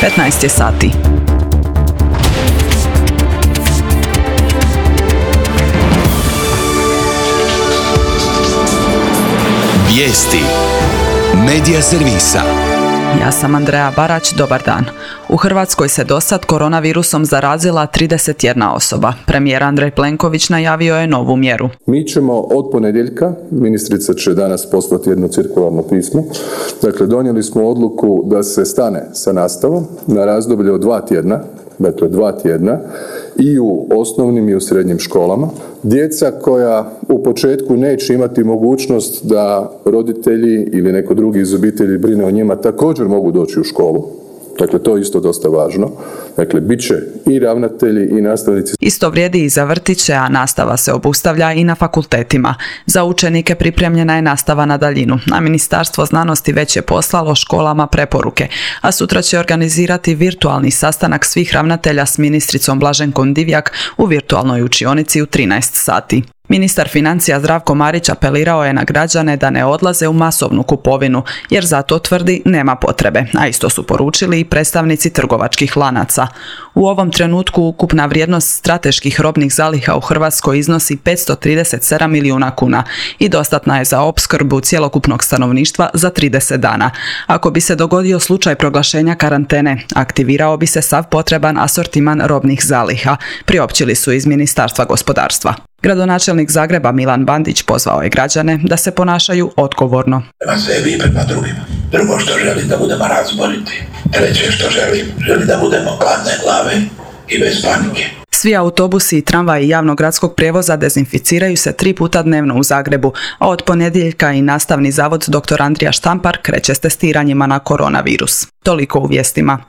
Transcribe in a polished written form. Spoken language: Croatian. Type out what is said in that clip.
15 je sati. Vijesti Medija servisa. Ja sam Andreja Barać, dobar dan. U Hrvatskoj se dosad koronavirusom zarazila 31 osoba. Premijer Andrej Plenković najavio je novu mjeru. Mi ćemo od ponedjeljka, ministrica će danas poslati jedno cirkularno pismo, dakle donijeli smo odluku da se stane sa nastavom na razdoblje od 2 tjedna, dakle 2 tjedna, i u osnovnim i u srednjim školama. Djeca koja u početku neće imati mogućnost da roditelji ili neko drugi iz obitelji brine o njima također mogu doći u školu. Dakle, to je isto dosta važno. Dakle, bit će i ravnatelji i nastavnici. Isto vrijedi i za vrtiće, a nastava se obustavlja i na fakultetima. Za učenike pripremljena je nastava na daljinu, a Ministarstvo znanosti već je poslalo školama preporuke, a sutra će organizirati virtualni sastanak svih ravnatelja s ministricom Blaženkom Divjak u virtualnoj učionici u 13 sati. Ministar financija Zdravko Marić apelirao je na građane da ne odlaze u masovnu kupovinu, jer za to tvrdi nema potrebe, a isto su poručili i predstavnici trgovačkih lanaca. U ovom trenutku ukupna vrijednost strateških robnih zaliha u Hrvatskoj iznosi 537 milijuna kuna i dostatna je za opskrbu cjelokupnog stanovništva za 30 dana. Ako bi se dogodio slučaj proglašenja karantene, aktivirao bi se sav potreban asortiman robnih zaliha, priopćili su iz Ministarstva gospodarstva. Gradonačelnik Zagreba Milan Bandić pozvao je građane da se ponašaju odgovorno. Prema sebi i prema drugima. Drugo što želim da budemo razboriti. Treće što želim da budemo hladne glave i bez panike. Svi autobusi i tramvaji javnog gradskog prijevoza dezinficiraju se 3 puta dnevno u Zagrebu, a od ponedjeljka i Nastavni zavod dr. Andrija Štampar kreće s testiranjima na koronavirus. Toliko u vijestima.